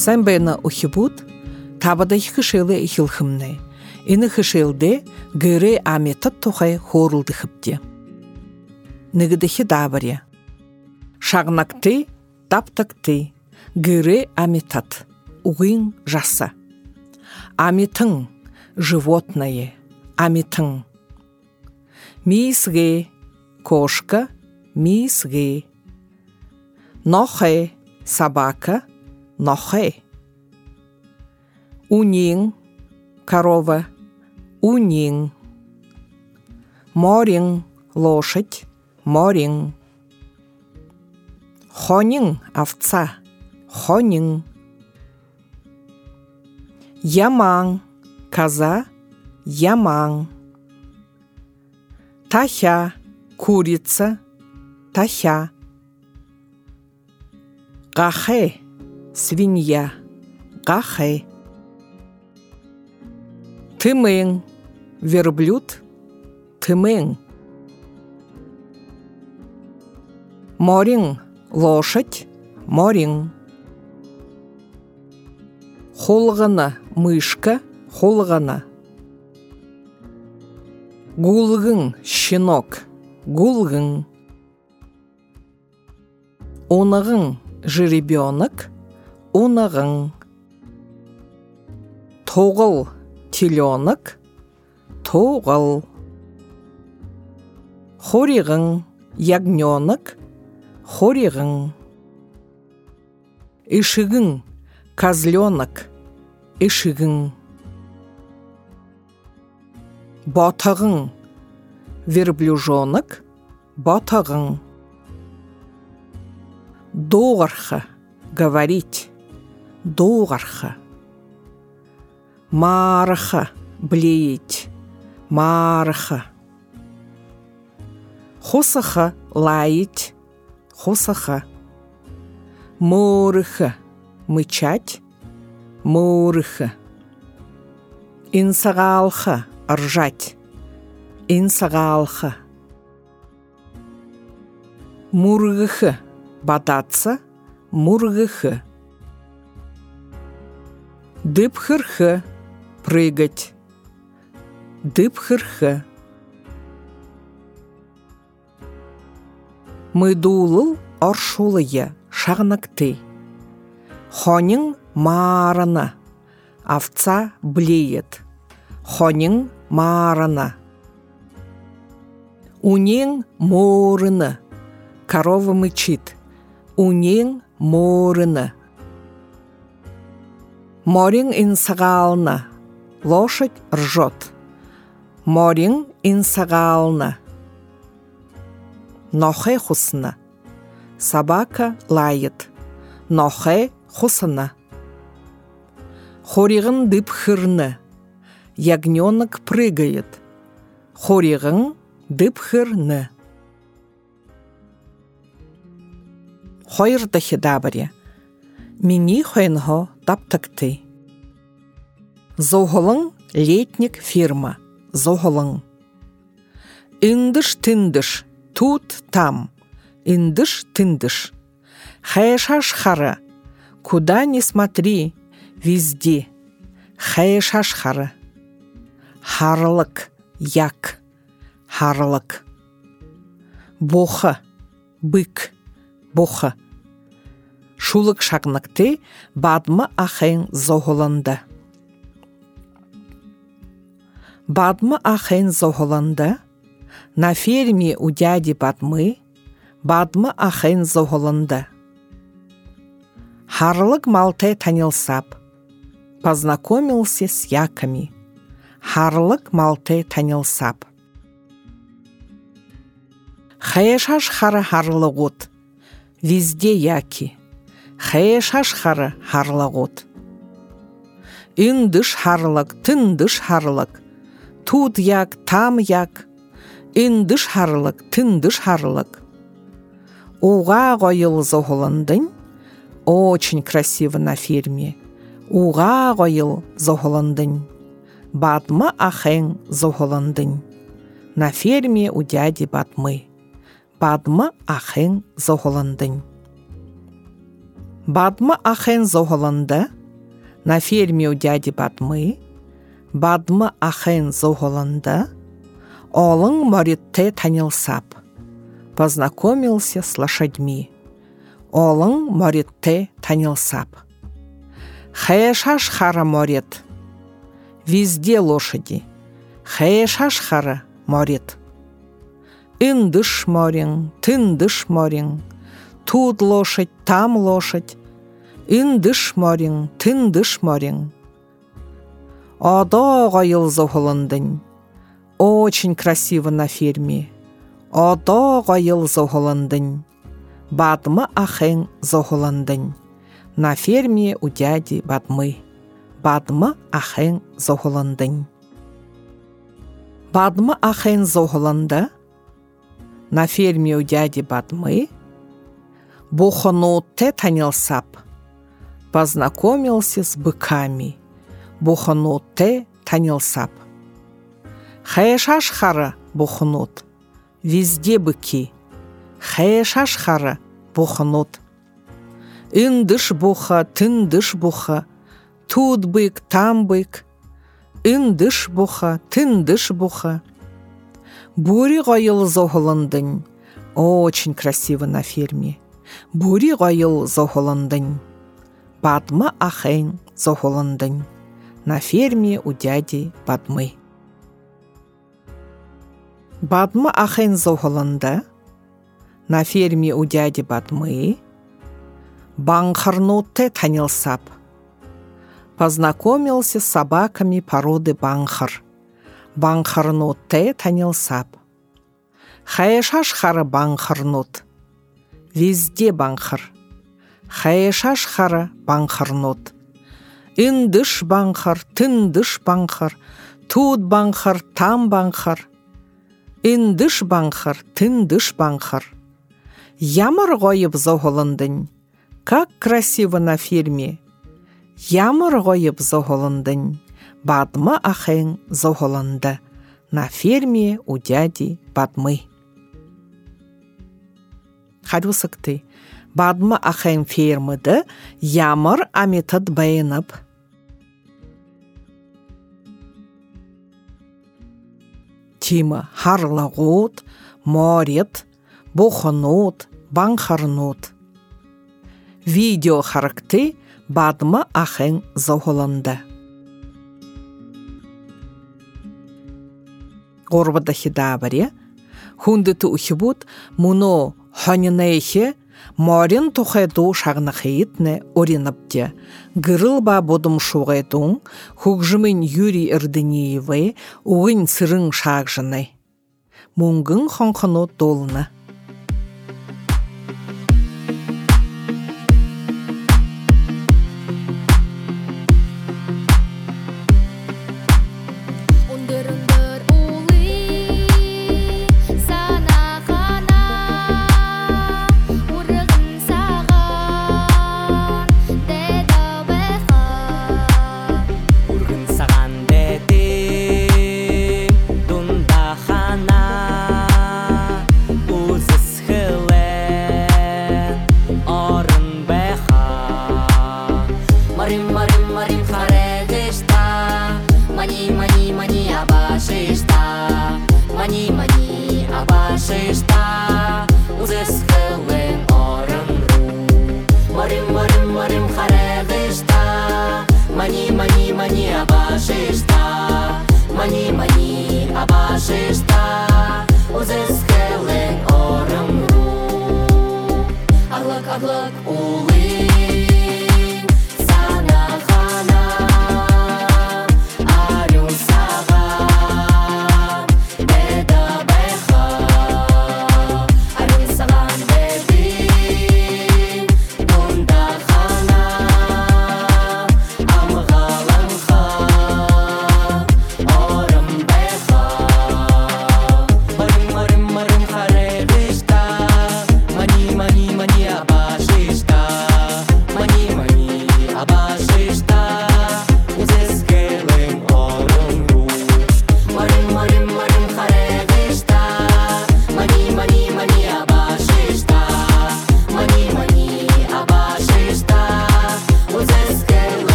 Сэмбэна ухибут, табада хишэлэ ихилхымнэ. Ины хишэлдэ гэрэ аметат тухай хорулды хыпте. Нигдыхи дабаря. Шагнакты, таптакты, гэрэ аметат. Угын жаса. Аметын, животное, аметын. Мисгэ, кошка, мисгэ. Нохэ, собака, нохэ. Унин, корова, унин. Морин, лошадь, морин. Хонин, овца, хонин. Яман, коза, яман. Тахя, курица, тахя. Гахэ, свинья, гахэ. Тымын, верблюд, тымын. Морин, лошадь, морин. Холгана, мышка, холгана. Гулгын, щенок, гулгын. Унагын, жеребенок, унагын. Тоғыл, теленок, тоғыл. Хоригын, ягненок, хоригын. Ишигын, козленок, ишигын. Батагын, верблюжонок, батагын. Доғарха, говорить, доғарха. Марха, блеять, марха. Хосаха, лаять, хосаха. Морха, мычать, морха. Инсагалха, ржать, инсагалха. Мургха, бодаться, мургха. Дыпхырха, прыгать, дыпхырха. Мыдулыл оршулыя, шагнакты. Хонин марана, овца блеет. Хонин марана. Унин морына, корова мычит. Унин морына. Морин инсагална, лошадь ржет. Морин инсагална. Нохэ хусна. Собака лает. Нохэ хусна. Хоригын дыпхырны. Ягненок прыгает. Хоригын дыпхырны. Хойрдахи дабаре. Мини хойнго таптакты. Зоголың летник фирма. Зоголың. Индыш-тындыш. Тут, там. Индыш-тындыш. Хэшашхара. Куда ни смотри, везде. Хэшашхара. Харлык, як. Харлык. Боха, бык. Боха. Шулык шагнакты бадма ахен зоголанда. Бадма ахен зоголанда. На ферме у дяди Бадмы Бадма ахен зоголанда. Харлык малтай танилсап. Познакомился с яками. Харлык малтай танилсап. Хэшашхара харлагут. Везде яки. Хэшашхара харлагут. Индыш харлак, тындыш харлак. Тут як, там як. Индыш харлак, тындыш харлак. Уға қойыл зоголандың. Очень красиво на ферме. Уға қойыл зоголандың. Бадма ахен зоголандың. На ферме у дяди Бадмы. Бадма ахен зоголандың. Бадмы ахен зоғылынды, на ферме у дяди Бадмы. Бадмы ахен зоғылынды, олың Моретте танилсап, познакомился с лошадьми. Олың Моретте танилсап. Хаешаш хара Морет, везде лошади. Хаешаш хара Морет. Индыш морин, тындыш морин, тут лошадь, там лошадь. Индыш морин, тындыш морин. Одо гойыл зоғылындың, очень красиво на ферме. Одо гойыл зоғылындың, Бадмы ахен зоғылындың, на ферме у дяди Бадмы. Бадмы ахен зоғылындың. Бадмы ахен зоғылынды, на ферме у дяди Бадмы. Бухонутте танилсап, познакомился с быками. Бухонутте танилсап. Хаешаш хара бухонут, везде быки. Хаешаш хара бухонут. Индыш буха, тындыш буха, тут бык, там бык. Индыш буха, тындыш буха. Бури гойыл зоғылындың, очень красиво на ферме. Бури гойыл зоғылындың, Бадмы ахен зоғылындың, на ферме у дяди Бадмы. Бадмы ахен зоғылынды, на ферме у дяди Бадмы. Банхарнутте танилсап, познакомился с собаками породы банхар. Банхарнутте танилсап. Хаешаш хара банхарнут, везде банхар. Хаешаш хара банхарнут. Индыш банхар, тындыш банхар, тут банхар, там банхар. Индыш банхар, тындыш банхар. Ямыр гойып зоғылындың, как красиво на ферме. Ямыр гойып зоғылындың, Бадмы ахен зоғылынды, на ферме у дяди Бадмы. Харюсыкты, Бадмы ахен фермыды, ямыр аметыд байынып. Тимы харлығут, Морет, бухонут, банхарнут. Видео характы Бадмы ахен зоғылынды. Горбада хидабаре, хундыты ухибут, муно ханинейхе, Морин тухайду шагнахейтне оринапте. Гырылба бодым шуғайдун, хугжымын Юрий Эрденеевы, уғын сырың шагжыны. Мунгын хонқыну долны.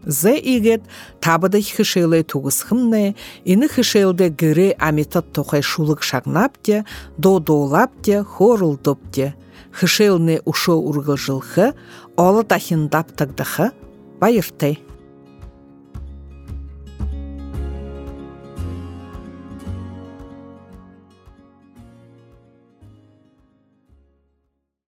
Зе игет табыдых хышелы тугысхымны, ины хышелде гыре аметат тохай шулык шагнапте, додолапте, хорылдопте. Хышелны ушо ургылжылхы, олы тахиндап тагдахы, байыртай.